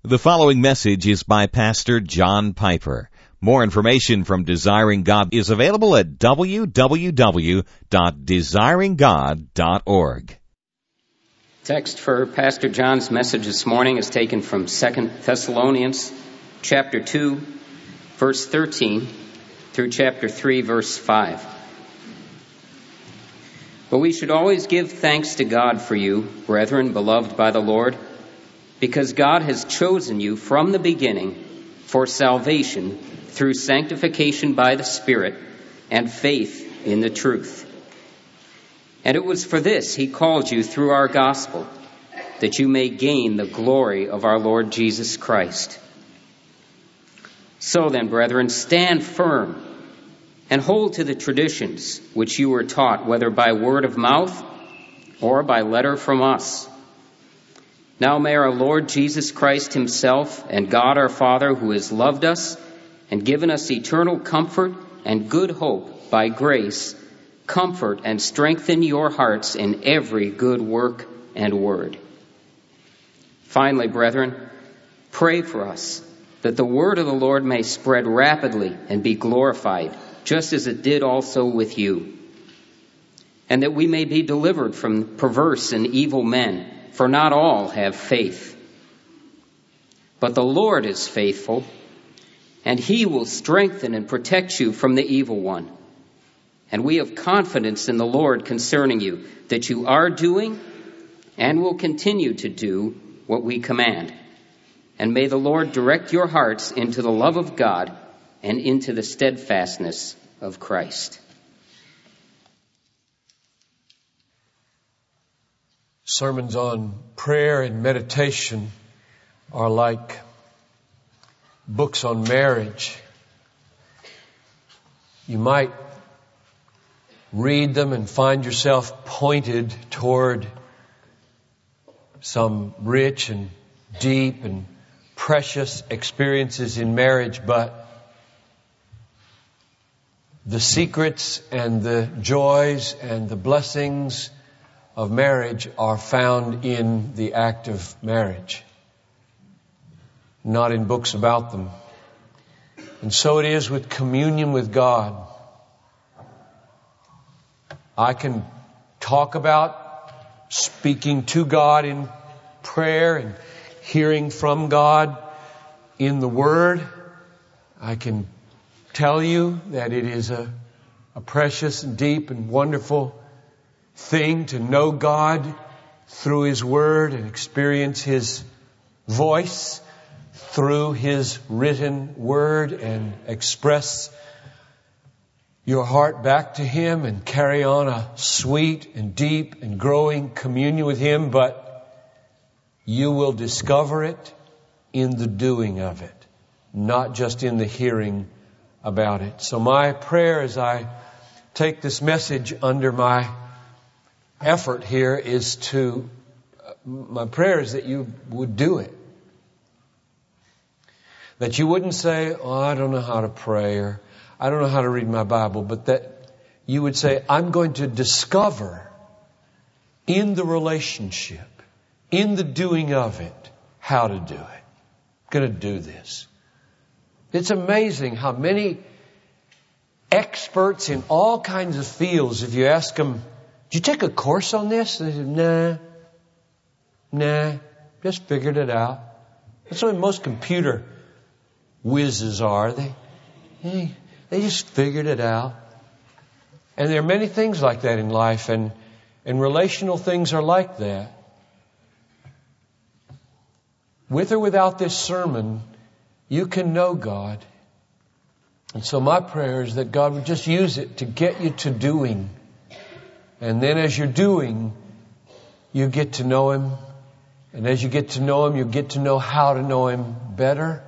The following message is by Pastor John Piper. More information from Desiring God is available at www.desiringgod.org. Text for Pastor John's message this morning is taken from 2 Thessalonians chapter 2, verse 13 through chapter 3, verse 5. But we should always give thanks to God for you, brethren, beloved by the Lord, because God has chosen you from the beginning for salvation through sanctification by the Spirit and faith in the truth. And it was for this He called you through our gospel, that you may gain the glory of our Lord Jesus Christ. So then, brethren, stand firm and hold to the traditions which you were taught, whether by word of mouth or by letter from us. Now may our Lord Jesus Christ Himself and God our Father, who has loved us and given us eternal comfort and good hope by grace, comfort and strengthen your hearts in every good work and word. Finally, brethren, pray for us, that the word of the Lord may spread rapidly and be glorified, just as it did also with you, and that we may be delivered from perverse and evil men, for not all have faith. But the Lord is faithful, and He will strengthen and protect you from the evil one. And we have confidence in the Lord concerning you, that you are doing and will continue to do what we command. And may the Lord direct your hearts into the love of God and into the steadfastness of Christ. Sermons on prayer and meditation are like books on marriage. You might read them and find yourself pointed toward some rich and deep and precious experiences in marriage, but the secrets and the joys and the blessings of marriage are found in the act of marriage, not in books about them. And so it is with communion with God. I can talk about speaking to God in prayer and hearing from God in the Word. I can tell you that it is a precious and deep and wonderful thing to know God through His Word and experience His voice through His written Word and express your heart back to Him and carry on a sweet and deep and growing communion with Him, but you will discover it in the doing of it, not just in the hearing about it. So my prayer as I take this message under my effort here is my prayer is that you would do it. That you wouldn't say, oh, I don't know how to pray, or I don't know how to read my Bible, but that you would say, I'm going to discover in the relationship, in the doing of it, how to do it. I'm going to do this. It's amazing how many experts in all kinds of fields, if you ask them, did you take a course on this? They said, nah, just figured it out. That's what most computer whizzes are. They just figured it out. And there are many things like that in life, and relational things are like that. With or without this sermon, you can know God. And so my prayer is that God would just use it to get you to doing. And then as you're doing, you get to know Him. And as you get to know Him, you get to know how to know Him better.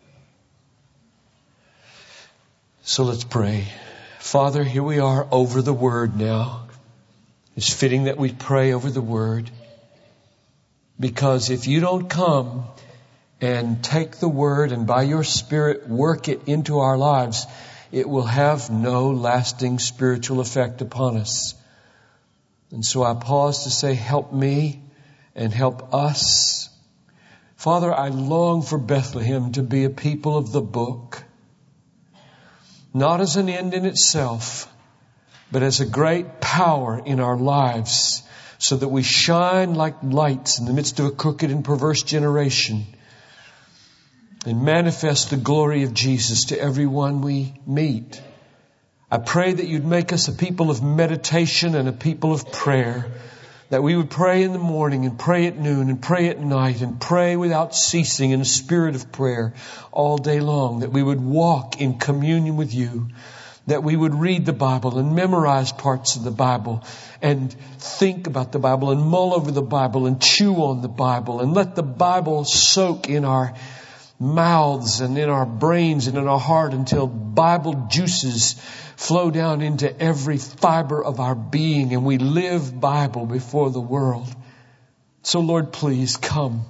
So let's pray. Father, here we are over the Word now. It's fitting that we pray over the Word. Because if you don't come and take the Word and by your Spirit work it into our lives, it will have no lasting spiritual effect upon us. And so I pause to say, help me and help us Father, I long for Bethlehem to be a people of the book, not as an end in itself, but as a great power in our lives, so that we shine like lights in the midst of a crooked and perverse generation and manifest the glory of Jesus to everyone we meet. I pray that you'd make us a people of meditation and a people of prayer, that we would pray in the morning and pray at noon and pray at night and pray without ceasing in a spirit of prayer all day long, that we would walk in communion with you, that we would read the Bible and memorize parts of the Bible and think about the Bible and mull over the Bible and chew on the Bible and let the Bible soak in our mouths and in our brains and in our heart until Bible juices flow down into every fiber of our being and we live Bible before the world. So Lord, please come.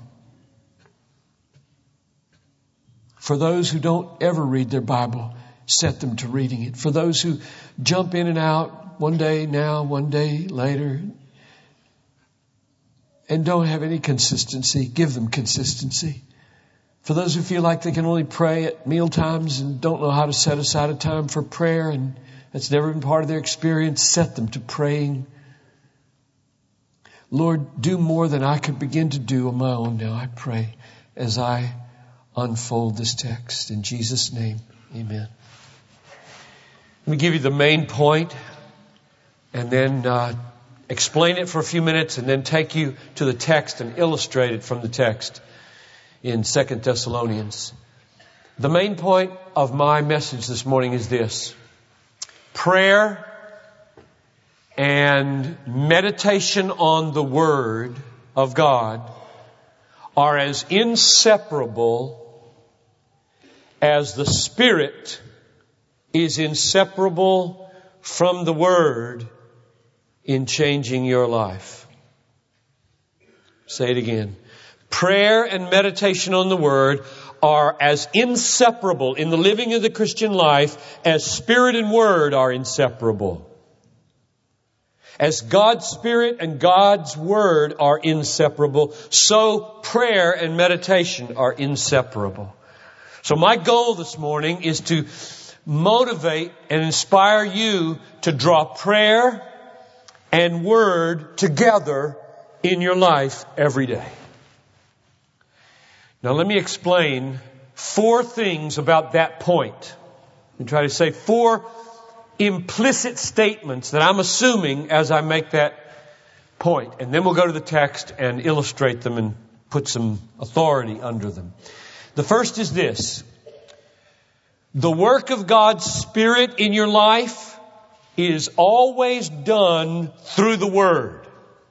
For those who don't ever read their Bible, set them to reading it. For those who jump in and out, one day now, one day later, and don't have any consistency, give them consistency. For those who feel like they can only pray at meal times and don't know how to set aside a time for prayer and that's never been part of their experience, set them to praying. Lord, do more than I could begin to do on my own now, I pray, as I unfold this text. In Jesus' name, amen. Let me give you the main point and then explain it for a few minutes and then take you to the text and illustrate it from the text in 2 Thessalonians. The main point of my message this morning is this: prayer and meditation on the Word of God are as inseparable as the Spirit is inseparable from the Word in changing your life. Say it again. Prayer and meditation on the Word are as inseparable in the living of the Christian life as Spirit and Word are inseparable. As God's Spirit and God's Word are inseparable, so prayer and meditation are inseparable. So my goal this morning is to motivate and inspire you to draw prayer and Word together in your life every day. Now let me explain 4 things about that point. I'm try to say 4 implicit statements that I'm assuming as I make that point. And then we'll go to the text and illustrate them and put some authority under them. The first is this: the work of God's Spirit in your life is always done through the Word.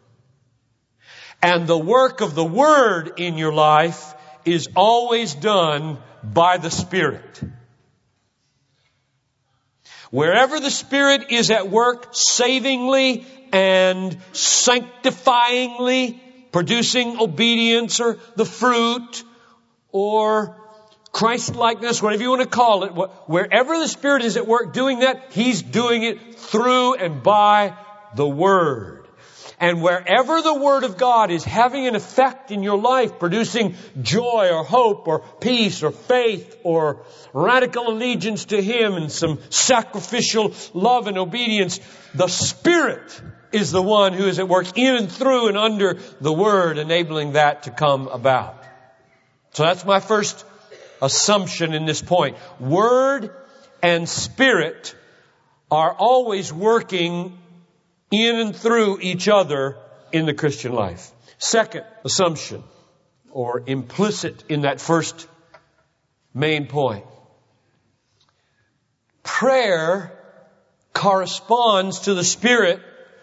And the work of the Word in your life is always done by the Spirit. Wherever the Spirit is at work savingly and sanctifyingly, producing obedience or the fruit or Christ-likeness, whatever you want to call it, wherever the Spirit is at work doing that, He's doing it through and by the Word. And wherever the Word of God is having an effect in your life, producing joy or hope or peace or faith or radical allegiance to Him and some sacrificial love and obedience, the Spirit is the one who is at work in and through and under the Word, enabling that to come about. So that's my first assumption in this point. Word and Spirit are always working in and through each other in the Christian life. Second assumption, or implicit in that first main point. Prayer corresponds to the Spirit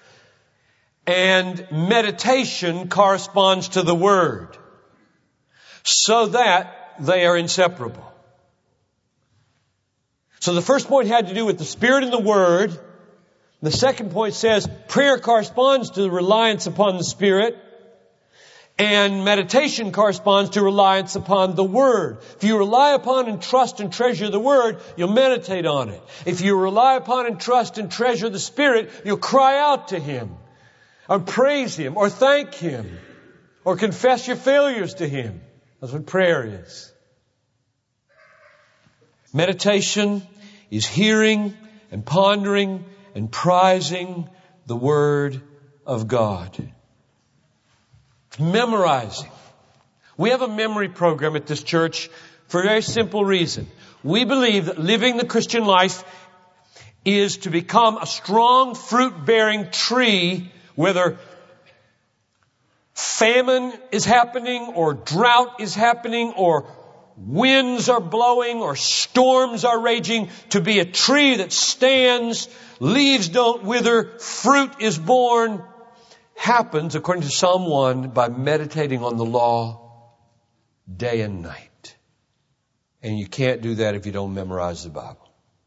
and meditation corresponds to the Word, so that they are inseparable. So the first point had to do with the Spirit and the Word. The second point says prayer corresponds to the reliance upon the Spirit, and meditation corresponds to reliance upon the Word. If you rely upon and trust and treasure the Word, you'll meditate on it. If you rely upon and trust and treasure the Spirit, you'll cry out to Him, or praise Him, or thank Him, or confess your failures to Him. That's what prayer is. Meditation is hearing and pondering and prizing the Word of God. Memorizing. We have a memory program at this church for a very simple reason. We believe that living the Christian life is to become a strong fruit-bearing tree, whether famine is happening or drought is happening or winds are blowing or storms are raging, to be a tree that stands, leaves don't wither, fruit is born, happens, according to Psalm 1, by meditating on the law day and night. And you can't do that if you don't memorize the Bible.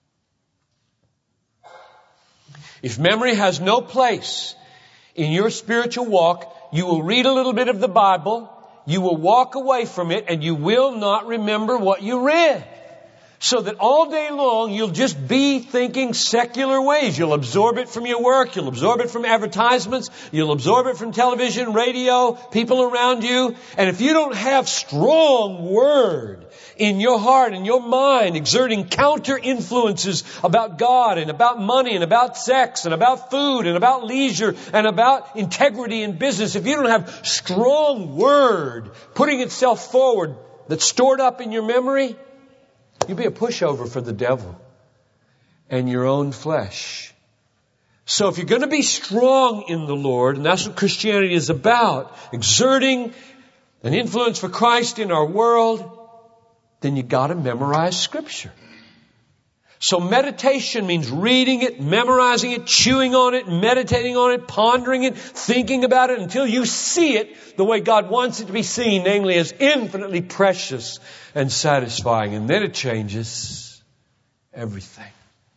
If memory has no place in your spiritual walk, you will read a little bit of the Bible, you will walk away from it, and you will not remember what you read. So that all day long you'll just be thinking secular ways. You'll absorb it from your work, you'll absorb it from advertisements, you'll absorb it from television, radio, people around you. And if you don't have strong Word in your heart and your mind, exerting counter influences about God and about money and about sex and about food and about leisure and about integrity in business, if you don't have strong Word putting itself forward that's stored up in your memory, you'll be a pushover for the devil and your own flesh. So if you're going to be strong in the Lord, and that's what Christianity is about, exerting an influence for Christ in our world, then you got to memorize Scripture. So meditation means reading it, memorizing it, chewing on it, meditating on it, pondering it, thinking about it until you see it the way God wants it to be seen, namely as infinitely precious and satisfying. And then it changes everything.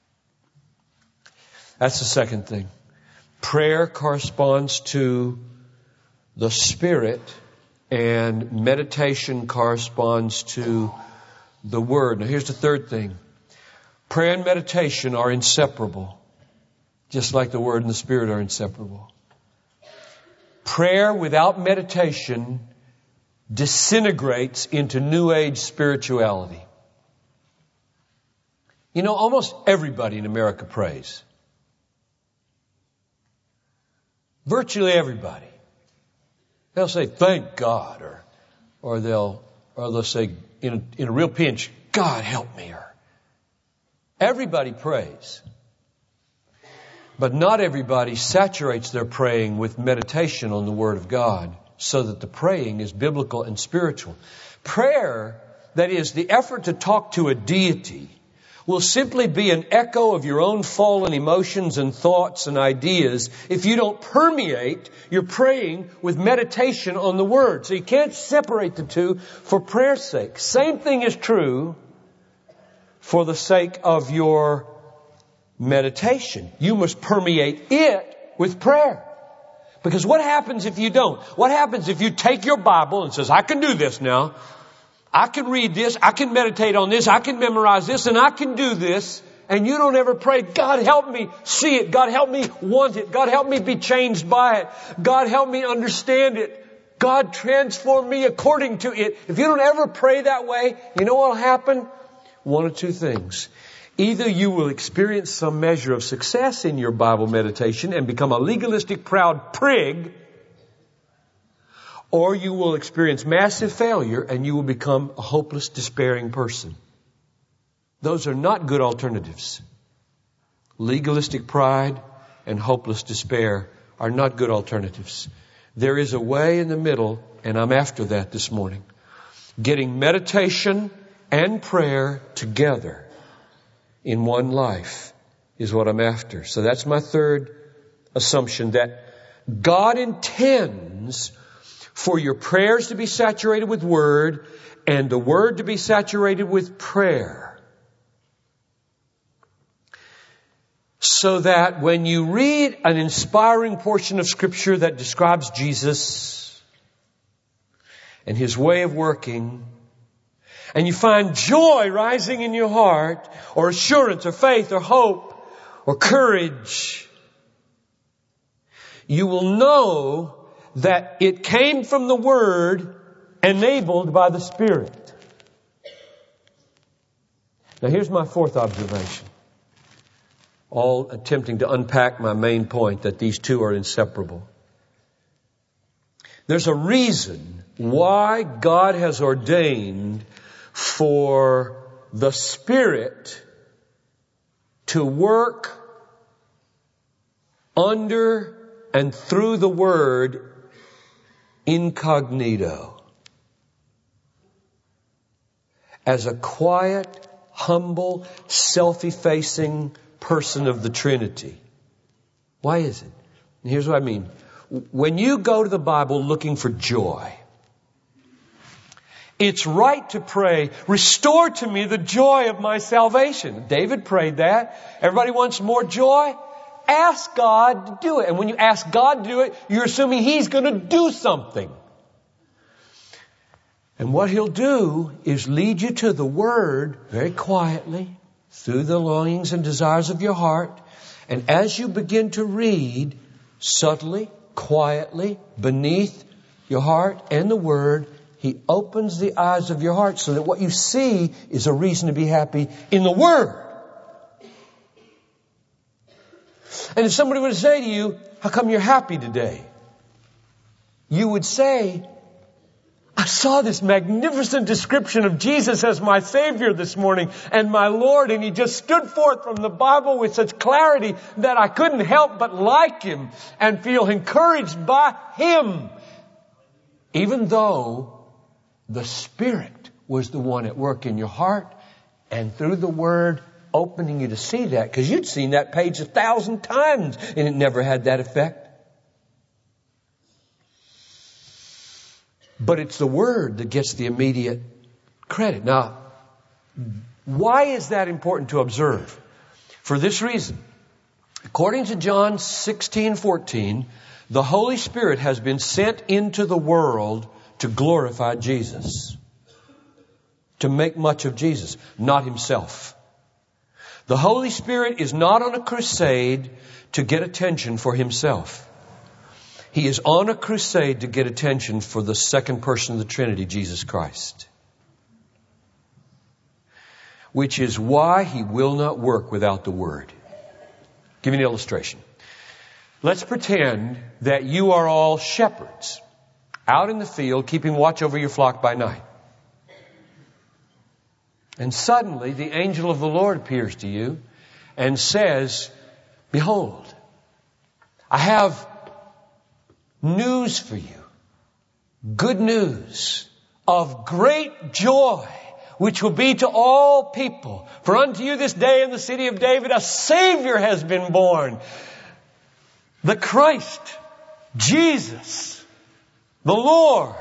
That's the second thing. Prayer corresponds to the Spirit, and meditation corresponds to the Word. Now here's the third thing. Prayer and meditation are inseparable, just like the Word and the Spirit are inseparable. Prayer without meditation disintegrates into New Age spirituality. You know, almost everybody in America prays. Virtually everybody. They'll say, "Thank God," or they'll say, in a real pinch, "God help me," or everybody prays. But not everybody saturates their praying with meditation on the Word of God so that the praying is biblical and spiritual. Prayer, that is, the effort to talk to a deity, will simply be an echo of your own fallen emotions and thoughts and ideas if you don't permeate your praying with meditation on the Word. So you can't separate the two for prayer's sake. Same thing is true for the sake of your meditation. You must permeate it with prayer. Because what happens if you don't? What happens if you take your Bible and says, "I can do this now. I can read this. I can meditate on this. I can memorize this. And I can do this." And you don't ever pray, "God help me see it. God help me want it. God help me be changed by it. God help me understand it. God transform me according to it." If you don't ever pray that way, you know what will happen? One of two things. Either you will experience some measure of success in your Bible meditation and become a legalistic, proud prig, or you will experience massive failure and you will become a hopeless, despairing person. Those are not good alternatives. Legalistic pride and hopeless despair are not good alternatives. There is a way in the middle, and I'm after that this morning. Getting meditation and prayer together in one life is what I'm after. So that's my third assumption, that God intends for your prayers to be saturated with Word and the Word to be saturated with prayer. So that when you read an inspiring portion of Scripture that describes Jesus and His way of working, and you find joy rising in your heart, or assurance, or faith, or hope, or courage, you will know that it came from the Word enabled by the Spirit. Now here's my fourth observation. All attempting to unpack my main point that these two are inseparable. There's a reason why God has ordained for the Spirit to work under and through the Word incognito. As a quiet, humble, self-effacing person of the Trinity. Why is it? And here's what I mean. When you go to the Bible looking for joy, it's right to pray, restore to me the joy of my salvation. David prayed that. Everybody wants more joy? Ask God to do it. And when you ask God to do it, you're assuming He's going to do something. And what He'll do is lead you to the Word very quietly through the longings and desires of your heart. And as you begin to read subtly, quietly, beneath your heart and the Word, He opens the eyes of your heart so that what you see is a reason to be happy in the Word. And if somebody were to say to you, how come you're happy today? You would say, I saw this magnificent description of Jesus as my Savior this morning and my Lord, and He just stood forth from the Bible with such clarity that I couldn't help but like Him and feel encouraged by Him. Even though the Spirit was the one at work in your heart and through the Word opening you to see that, because you'd seen that page 1,000 times and it never had that effect. But it's the Word that gets the immediate credit. Now, why is that important to observe? For this reason. According to John 16:14, the Holy Spirit has been sent into the world to glorify Jesus. To make much of Jesus, not Himself. The Holy Spirit is not on a crusade to get attention for Himself. He is on a crusade to get attention for the second person of the Trinity, Jesus Christ. Which is why He will not work without the Word. Give you an illustration. Let's pretend that you are all shepherds out in the field keeping watch over your flock by night. And suddenly the angel of the Lord appears to you and says, behold, I have news for you. Good news of great joy, which will be to all people. For unto you this day in the city of David a Savior has been born. The Christ, Jesus, the Lord.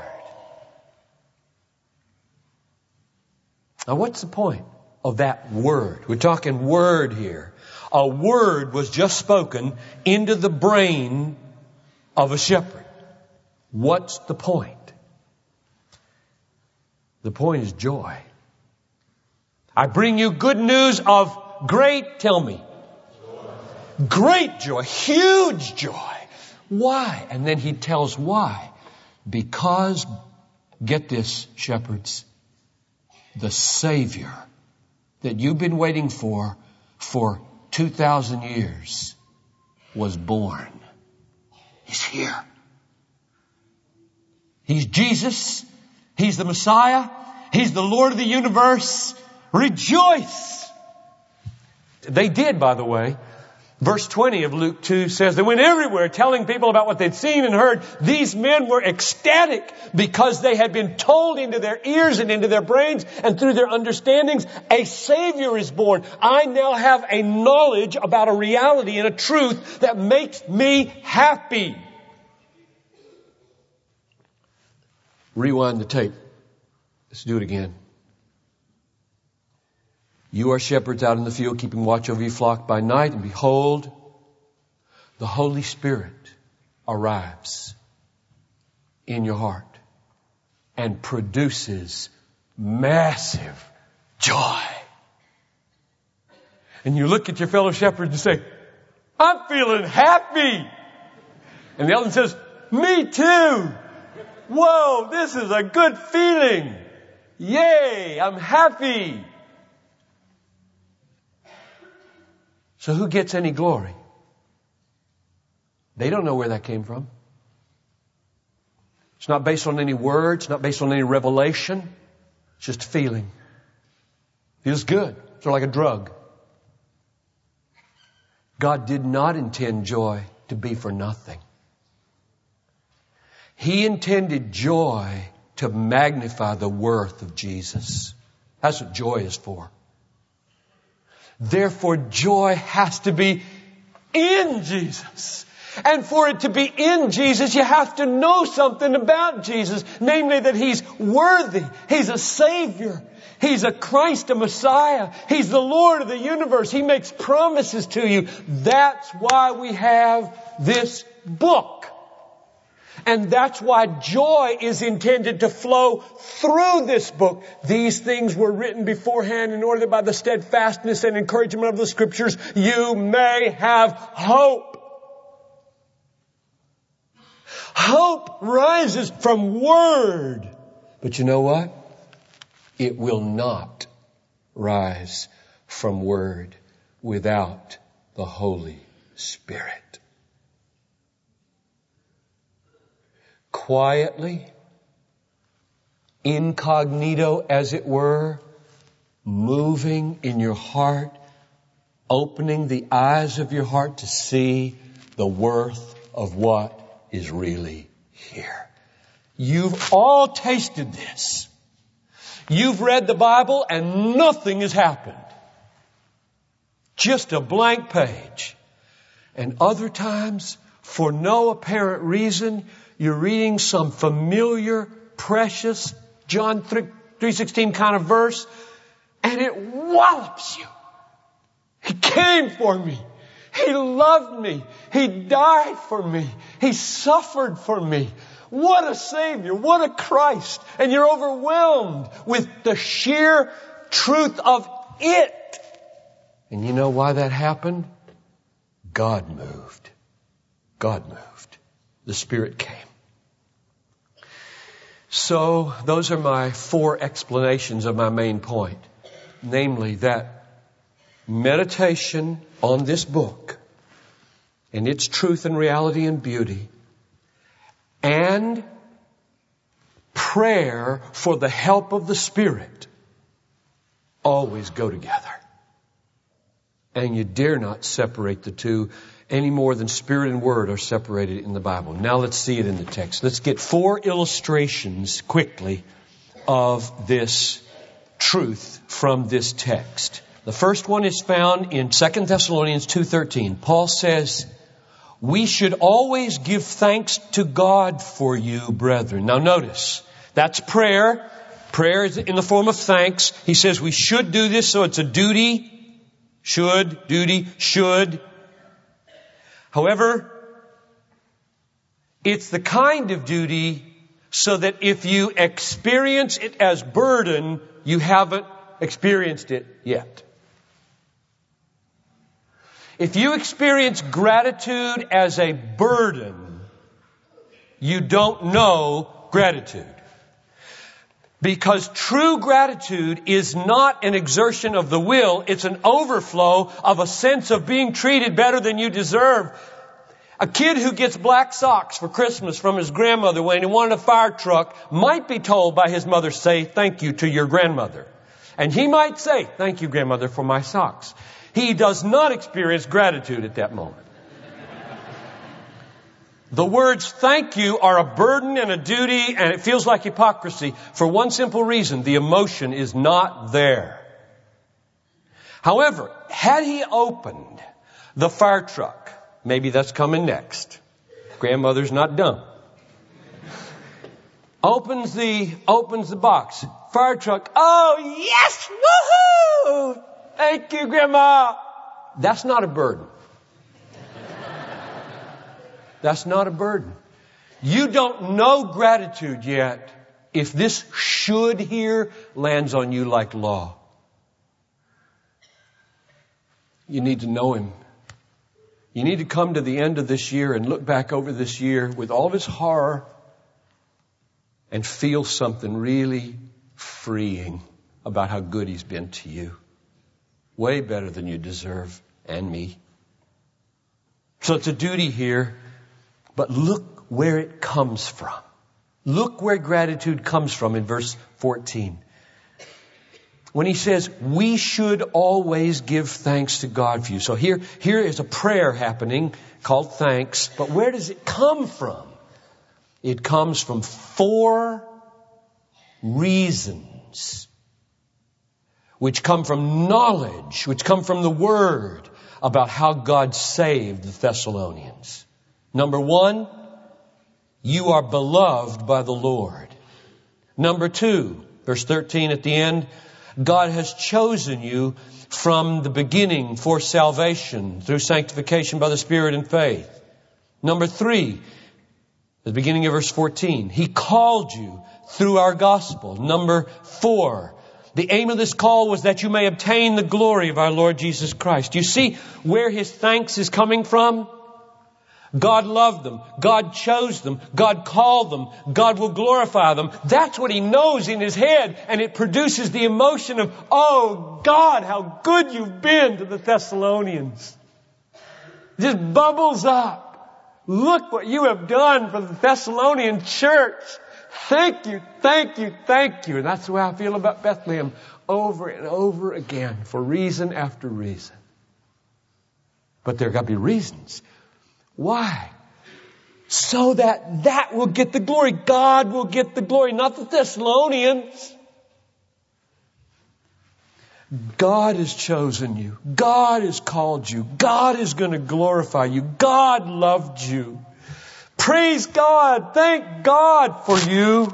Now what's the point of that word? We're talking word here. A word was just spoken into the brain of a shepherd. What's the point? The point is joy. I bring you good news of great, tell me. Great joy, huge joy. Why? And then he tells why. Because, get this, shepherds, the Savior that you've been waiting for 2,000 years was born. He's here. He's Jesus. He's the Messiah. He's the Lord of the universe. Rejoice! They did, by the way. Verse 20 of Luke 2 says they went everywhere telling people about what they'd seen and heard. These men were ecstatic because they had been told into their ears and into their brains and through their understandings, a Savior is born. I now have a knowledge about a reality and a truth that makes me happy. Rewind the tape. Let's do it again. You are shepherds out in the field, keeping watch over your flock by night, and behold, the Holy Spirit arrives in your heart and produces massive joy. And you look at your fellow shepherds and say, I'm feeling happy. And the other one says, me too. Whoa, this is a good feeling. Yay, I'm happy. So who gets any glory? They don't know where that came from. It's not based on any words, not based on any revelation. It's just a feeling. Feels good. It's like a drug. God did not intend joy to be for nothing. He intended joy to magnify the worth of Jesus. That's what joy is for. Therefore, joy has to be in Jesus. And for it to be in Jesus, you have to know something about Jesus. Namely that He's worthy. He's a Savior. He's a Christ, a Messiah. He's the Lord of the universe. He makes promises to you. That's why we have this book. And that's why joy is intended to flow through this book. These things were written beforehand in order that by the steadfastness and encouragement of the Scriptures you may have hope. Hope rises from Word. But you know what? It will not rise from Word without the Holy Spirit. Quietly, incognito as it were, moving in your heart, opening the eyes of your heart to see the worth of what is really here. You've all tasted this. You've read the Bible and nothing has happened. Just a blank page. And other times, for no apparent reason, you're reading some familiar, precious John 3:16 kind of verse, and it wallops you. He came for me. He loved me. He died for me. He suffered for me. What a Savior. What a Christ. And you're overwhelmed with the sheer truth of it. And you know why that happened? God moved. God moved. The Spirit came. So those are my 4 explanations of my main point. Namely that meditation on this book and its truth and reality and beauty and prayer for the help of the Spirit always go together. And you dare not separate the two any more than Spirit and Word are separated in the Bible. Now let's see it in the text. Let's get 4 illustrations quickly of this truth from this text. The first one is found in 2 Thessalonians 2:13. Paul says, "We should always give thanks to God for you, brethren." Now notice, that's prayer. Prayer is in the form of thanks. He says we should do this, so it's a duty. Should. However, it's the kind of duty so that if you experience it as burden, you haven't experienced it yet. If you experience gratitude as a burden, you don't know gratitude. Because true gratitude is not an exertion of the will, it's an overflow of a sense of being treated better than you deserve. A kid who gets black socks for Christmas from his grandmother when he wanted a fire truck might be told by his mother, "Say thank you to your grandmother." And he might say, "Thank you, grandmother, for my socks." He does not experience gratitude at that moment. The words thank you are a burden and a duty, and it feels like hypocrisy for one simple reason: the emotion is not there. However, had he opened the fire truck, maybe that's coming next. Grandmother's not dumb. Opens the box. Fire truck. Oh, yes! Woohoo! Thank you, Grandma. That's not a burden. That's not a burden. You don't know gratitude yet if this should here lands on you like law. You need to know Him. You need to come to the end of this year and look back over this year with all of its horror and feel something really freeing about how good He's been to you. Way better than you deserve, and me. So it's a duty here, but look where it comes from. Look where gratitude comes from in verse 14. When he says, we should always give thanks to God for you. So here is a prayer happening called thanks. But where does it come from? It comes from 4 reasons, which come from knowledge, which come from the Word about how God saved the Thessalonians. Number 1, you are beloved by the Lord. Number 2, verse 13 at the end, God has chosen you from the beginning for salvation through sanctification by the Spirit and faith. Number 3, at the beginning of verse 14, He called you through our gospel. Number 4, the aim of this call was that you may obtain the glory of our Lord Jesus Christ. Do you see where His thanks is coming from? God loved them. God chose them. God called them. God will glorify them. That's what He knows in His head. And it produces the emotion of, oh God, how good You've been to the Thessalonians. It just bubbles up. Look what You have done for the Thessalonian church. Thank You, thank You, thank You. And that's the way I feel about Bethlehem over and over again for reason after reason. But there got to be reasons. Why? So that will get the glory. God will get the glory, not the Thessalonians. God has chosen you. God has called you. God is going to glorify you. God loved you. Praise God. Thank God for you.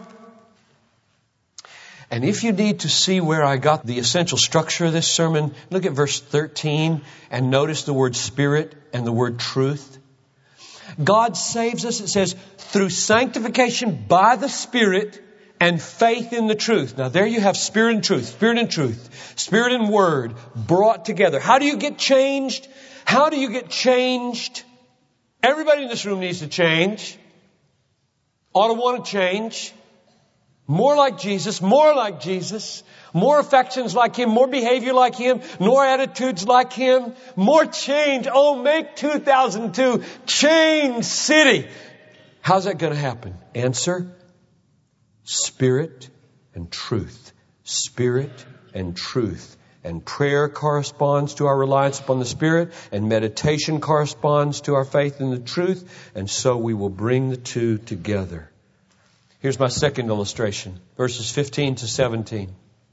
And if you need to see where I got the essential structure of this sermon, look at verse 13 and notice the word Spirit and the word truth. God saves us, it says, through sanctification by the Spirit and faith in the truth. Now there you have Spirit and truth, Spirit and truth, Spirit and Word brought together. How do you get changed? How do you get changed? Everybody in this room needs to change. Ought to want to change. More like Jesus, more affections like Him, more behavior like Him, more attitudes like Him, more change. Oh, make 2002 Change City. How's that going to happen? Answer, Spirit and truth. Spirit and truth. And prayer corresponds to our reliance upon the Spirit, and meditation corresponds to our faith in the truth, and so we will bring the two together. Here's my second illustration, verses 15 to 17.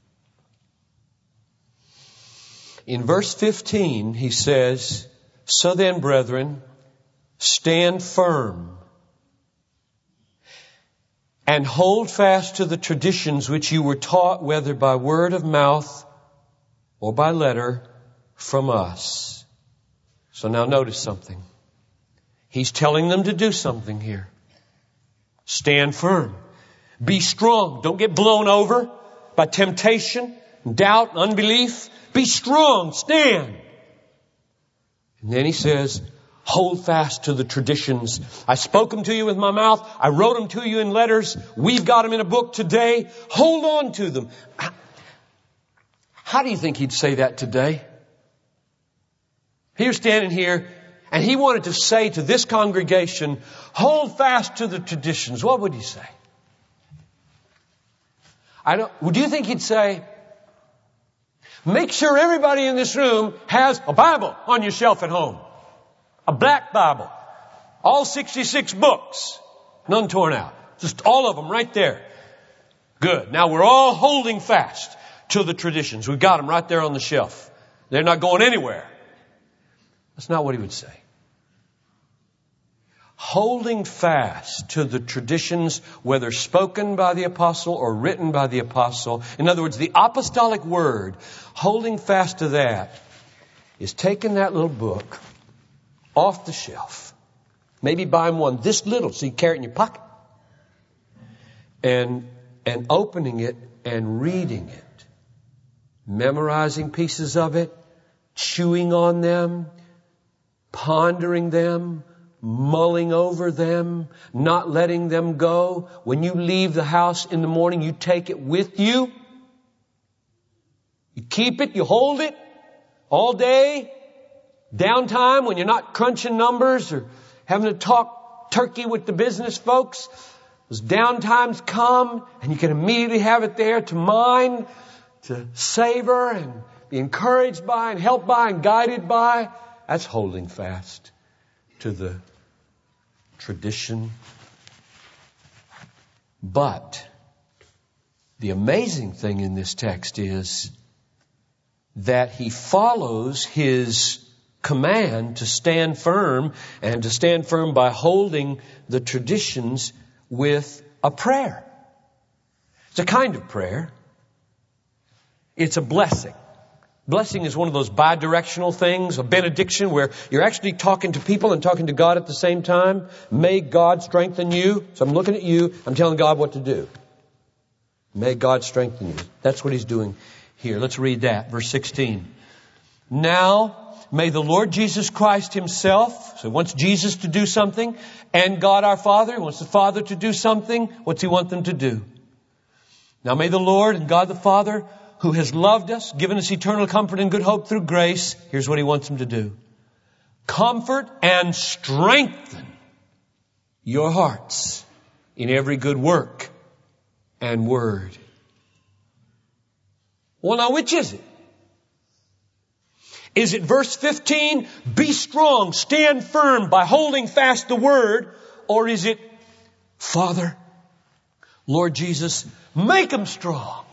In verse 15, he says, so then, brethren, stand firm and hold fast to the traditions which you were taught, whether by word of mouth or by letter from us. So now notice something. He's telling them to do something here. Stand firm. Be strong. Don't get blown over by temptation, doubt, unbelief. Be strong. Stand. And then he says, hold fast to the traditions. I spoke them to you with my mouth. I wrote them to you in letters. We've got them in a book today. Hold on to them. How do you think he'd say that today? He was standing here and he wanted to say to this congregation, hold fast to the traditions. What would he say? Do you think he'd say, make sure everybody in this room has a Bible on your shelf at home. A black Bible. All 66 books. None torn out. Just all of them right there. Good. Now we're all holding fast to the traditions. We've got them right there on the shelf. They're not going anywhere. That's not what he would say. Holding fast to the traditions, whether spoken by the apostle or written by the apostle. In other words, the apostolic word, holding fast to that is taking that little book off the shelf. Maybe buying one this little so you carry it in your pocket. And opening it and reading it. Memorizing pieces of it. Chewing on them. Pondering them. mulling over them, not letting them go. When you leave the house in the morning, you take it with you. You keep it, you hold it all day. Downtime when you're not crunching numbers or having to talk turkey with the business folks. Those downtimes come and you can immediately have it there to mine, to savor and be encouraged by and helped by and guided by. That's holding fast to the tradition. But the amazing thing in this text is that he follows his command to stand firm, and to stand firm by holding the traditions with a prayer. It's a kind of prayer. It's a blessing. Blessing is one of those bi-directional things, a benediction where you're actually talking to people and talking to God at the same time. May God strengthen you. So I'm looking at you. I'm telling God what to do. May God strengthen you. That's what he's doing here. Let's read that. Verse 16. Now, may the Lord Jesus Christ himself, so he wants Jesus to do something, and God our Father, he wants the Father to do something. What's he want them to do? Now may the Lord and God the Father, who has loved us, given us eternal comfort and good hope through grace, here's what he wants them to do. Comfort and strengthen your hearts in every good work and word. Well, now which is it? Is it verse 15, be strong, stand firm by holding fast the word? Or is it, Father, Lord Jesus, make them strong.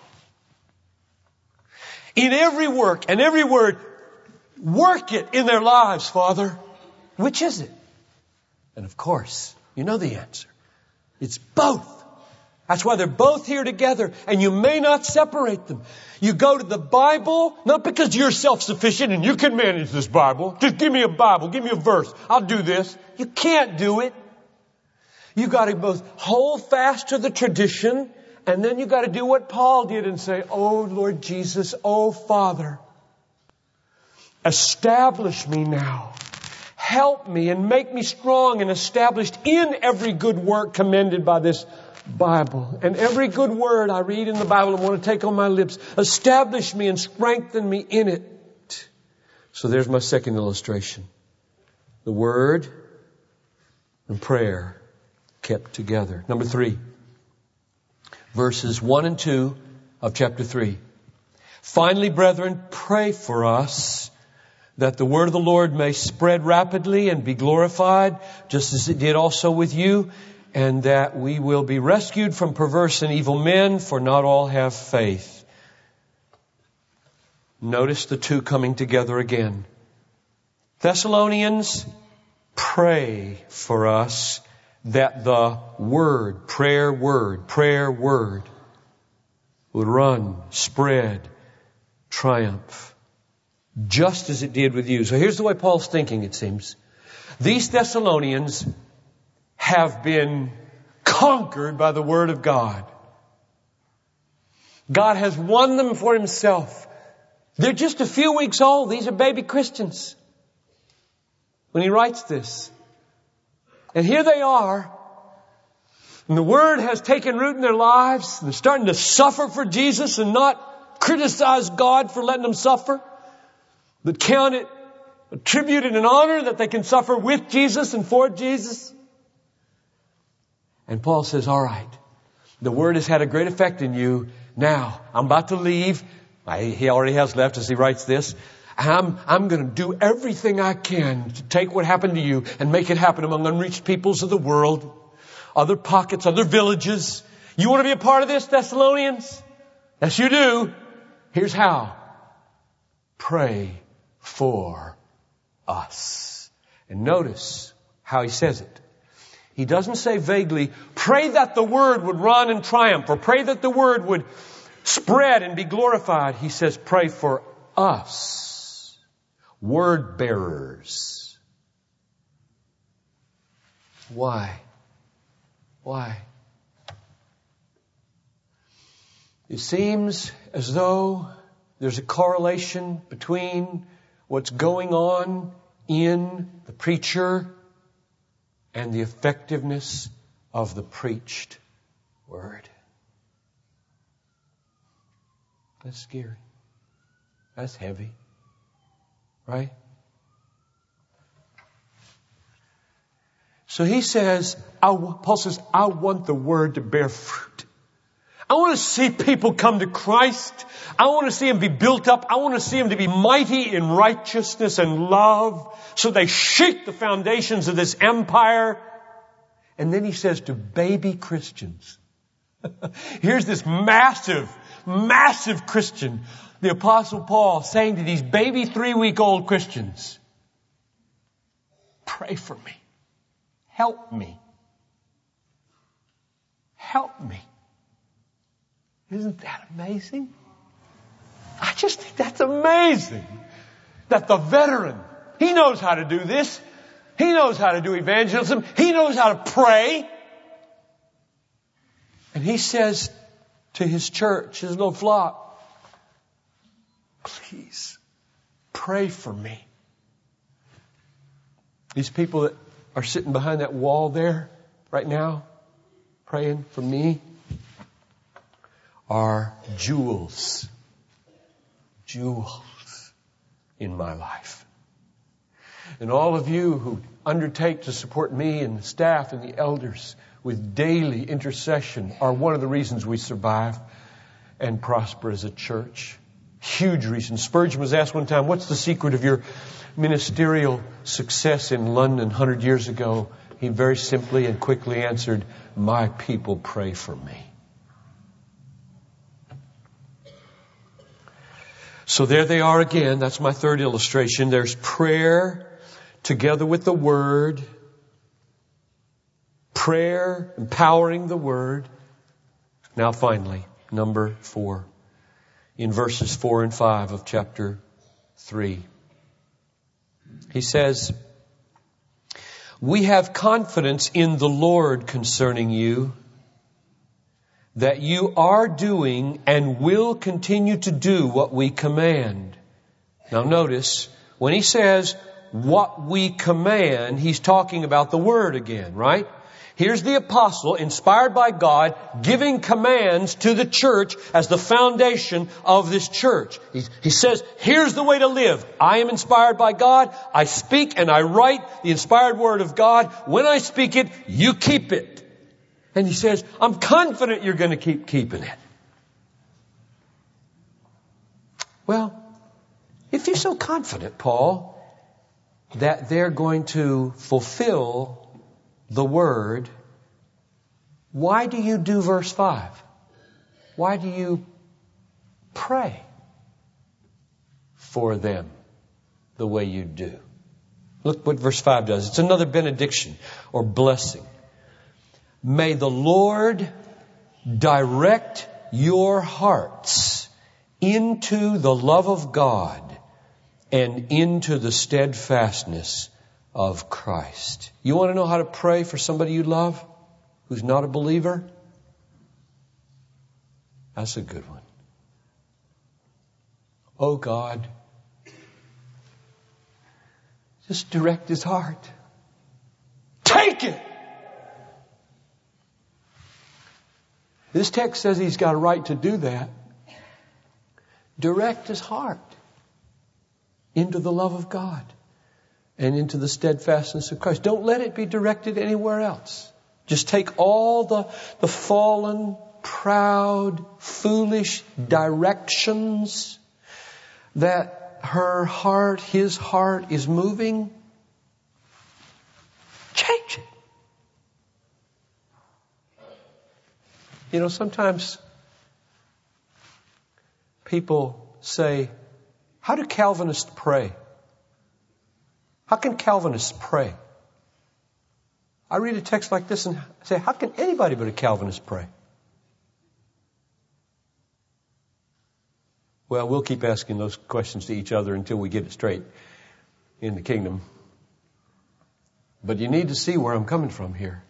In every work and every word, work it in their lives, Father. Which is it? And of course, you know the answer. It's both. That's why they're both here together, and you may not separate them. You go to the Bible, not because you're self-sufficient and you can manage this Bible. Just give me a Bible, give me a verse. I'll do this. You can't do it. You got to both hold fast to the tradition, and then you got to do what Paul did and say, oh Lord Jesus, oh Father, establish me now. Help me and make me strong and established in every good work commended by this Bible. And every good word I read in the Bible I want to take on my lips. Establish me and strengthen me in it. So there's my second illustration. The Word and prayer kept together. Number 3. Verses 1 and 2 of chapter 3. Finally, brethren, pray for us that the word of the Lord may spread rapidly and be glorified, just as it did also with you, and that we will be rescued from perverse and evil men, for not all have faith. Notice the two coming together again. Thessalonians, pray for us that the word, prayer word, would run, spread, triumph, just as it did with you. So here's the way Paul's thinking, it seems. These Thessalonians have been conquered by the Word of God. God has won them for Himself. They're just a few weeks old. These are baby Christians when he writes this. And here they are. And the Word has taken root in their lives. They're starting to suffer for Jesus and not criticize God for letting them suffer, but count it a tribute and an honor that they can suffer with Jesus and for Jesus. And Paul says, all right, the Word has had a great effect in you. Now, I'm about to leave. He already has left as he writes this. I'm going to do everything I can to take what happened to you and make it happen among unreached peoples of the world, other pockets, other villages. You want to be a part of this, Thessalonians? Yes, you do. Here's how. Pray for us. And notice how he says it. He doesn't say vaguely, pray that the word would run and triumph, or pray that the word would spread and be glorified. He says, pray for us, word bearers. Why? Why? It seems as though there's a correlation between what's going on in the preacher and the effectiveness of the preached word. That's scary. That's heavy. Right? So he says, Paul says, I want the word to bear fruit. I want to see people come to Christ. I want to see them be built up. I want to see them to be mighty in righteousness and love, so they shake the foundations of this empire. And then he says to baby Christians, here's this massive Christian, the Apostle Paul, saying to these baby 3-week-old Christians, pray for me. Help me. Help me. Isn't that amazing? I just think that's amazing. That the veteran, he knows how to do this. He knows how to do evangelism. He knows how to pray. And he says to his church, his little flock, please pray for me. These people that are sitting behind that wall there right now, praying for me, are jewels in my life. And all of you who undertake to support me and the staff and the elders with daily intercession are one of the reasons we survive and prosper as a church. Huge reason. Spurgeon was asked one time, what's the secret of your ministerial success in London 100 years ago? He very simply and quickly answered, my people pray for me. So there they are again. That's my third illustration. There's prayer together with the Word. Prayer empowering the Word. Now finally, number 4. In verses 4 and 5 of chapter 3. He says, we have confidence in the Lord concerning you, that you are doing and will continue to do what we command. Now notice, when he says what we command, he's talking about the Word again, right? Here's the apostle, inspired by God, giving commands to the church as the foundation of this church. He says, here's the way to live. I am inspired by God. I speak and I write the inspired word of God. When I speak it, you keep it. And he says, I'm confident you're going to keep keeping it. Well, if you're so confident, Paul, that they're going to fulfill the Word, why do you do verse 5? Why do you pray for them the way you do? Look what verse 5 does. It's another benediction or blessing. May the Lord direct your hearts into the love of God and into the steadfastness of Christ. You want to know how to pray for somebody you love who's not a believer? That's a good one. Oh God, just direct his heart. Take it! This text says he's got a right to do that. Direct his heart into the love of God and into the steadfastness of Christ. Don't let it be directed anywhere else. Just take all the fallen, proud, foolish directions that her heart, his heart is moving. Change it. You know, sometimes people say, how do Calvinists pray? How can Calvinists pray? I read a text like this and say, how can anybody but a Calvinist pray? Well, we'll keep asking those questions to each other until we get it straight in the kingdom. But you need to see where I'm coming from here.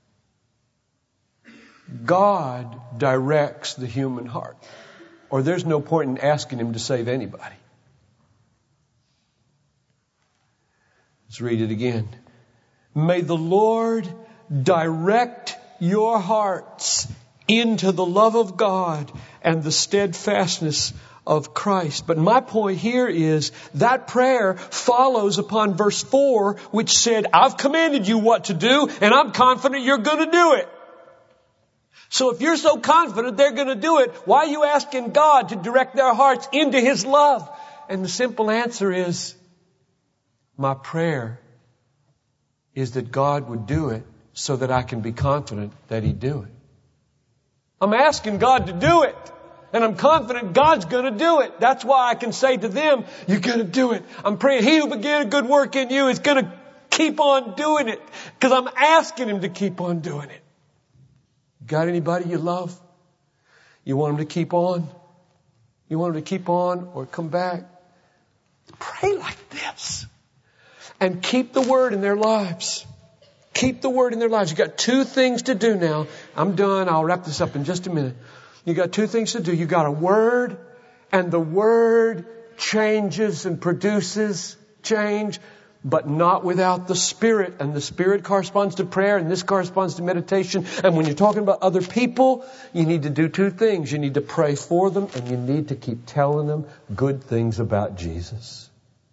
God directs the human heart, or there's no point in asking him to save anybody. Let's read it again. May the Lord direct your hearts into the love of God and the steadfastness of Christ. But my point here is that prayer follows upon verse 4, which said, I've commanded you what to do, and I'm confident you're going to do it. So if you're so confident they're going to do it, why are you asking God to direct their hearts into His love? And the simple answer is, my prayer is that God would do it so that I can be confident that He'd do it. I'm asking God to do it, and I'm confident God's going to do it. That's why I can say to them, you're going to do it. I'm praying He who began a good work in you is going to keep on doing it, because I'm asking Him to keep on doing it. Got anybody you love? You want them to keep on? You want them to keep on or come back? Pray like this. And keep the Word in their lives. Keep the Word in their lives. You've got two things to do now. I'm done. I'll wrap this up in just a minute. You've got two things to do. You've got a Word, and the Word changes and produces change, but not without the Spirit. And the Spirit corresponds to prayer, and this corresponds to meditation. And when you're talking about other people, you need to do two things. You need to pray for them, and you need to keep telling them good things about Jesus.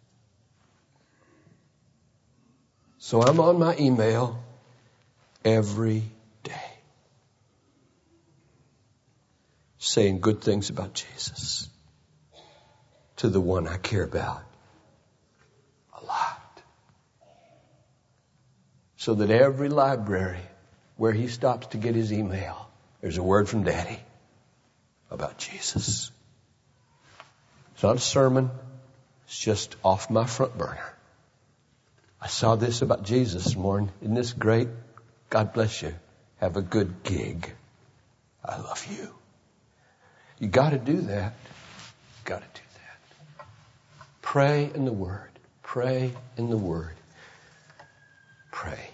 So I'm on my email every day saying good things about Jesus to the one I care about a lot. So that every library where he stops to get his email, there's a word from Daddy about Jesus. It's not a sermon. It's just off my front burner. I saw this about Jesus this morning. Isn't this great? God bless you. Have a good gig. I love you. You got to do that. Got to do that. Pray in the Word. Pray in the Word. Pray.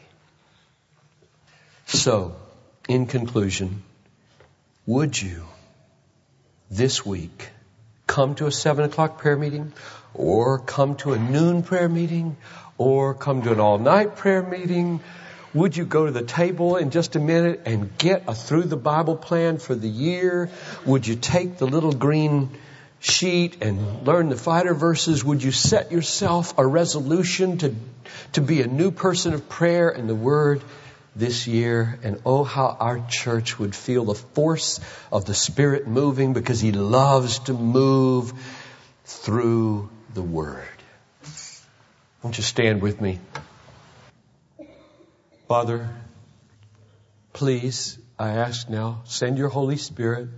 So, in conclusion, would you this week come to a 7 o'clock prayer meeting, or come to a noon prayer meeting, or come to an all-night prayer meeting? Would you go to the table in just a minute and get a through the Bible plan for the year? Would you take the little green sheet and learn the fighter verses? Would you set yourself a resolution to be a new person of prayer and the Word this year? And oh, how our church would feel the force of the Spirit moving, because He loves to move through the Word. Won't you stand with me? Father, please, I ask now, send your Holy Spirit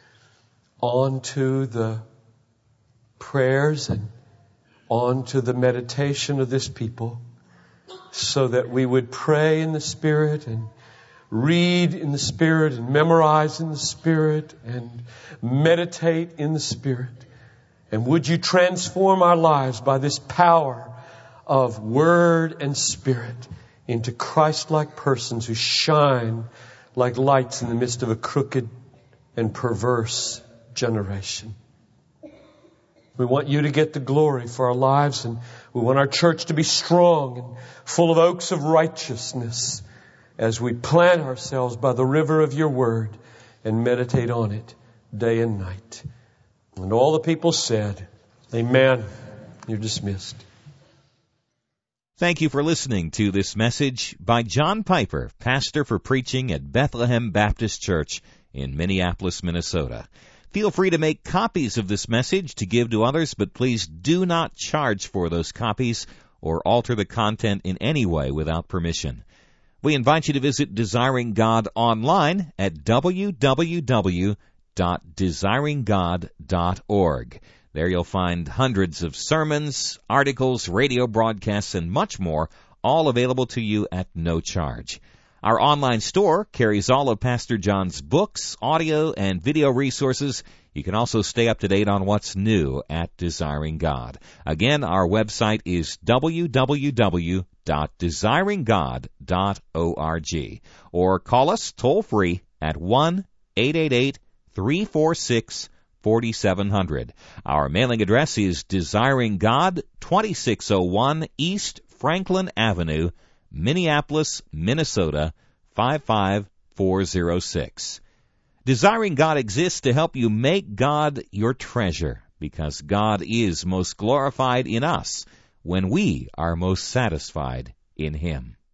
onto the prayers and onto the meditation of this people, so that we would pray in the Spirit and read in the Spirit and memorize in the Spirit and meditate in the Spirit. And would you transform our lives by this power of Word and Spirit into Christ-like persons who shine like lights in the midst of a crooked and perverse generation. We want you to get the glory for our lives, and we want our church to be strong and full of oaks of righteousness as we plant ourselves by the river of your Word and meditate on it day and night. And all the people said, Amen. You're dismissed. Thank you for listening to this message by John Piper, pastor for preaching at Bethlehem Baptist Church in Minneapolis, Minnesota. Feel free to make copies of this message to give to others, but please do not charge for those copies or alter the content in any way without permission. We invite you to visit Desiring God online at www.desiringgod.org. There you'll find hundreds of sermons, articles, radio broadcasts, and much more, all available to you at no charge. Our online store carries all of Pastor John's books, audio, and video resources. You can also stay up to date on what's new at Desiring God. Again, our website is www.desiringgod.org. Or call us toll-free at 1-888-346-4700. Our mailing address is Desiring God, 2601 East Franklin Avenue, Minneapolis, Minnesota 55406. Desiring God exists to help you make God your treasure, because God is most glorified in us when we are most satisfied in Him.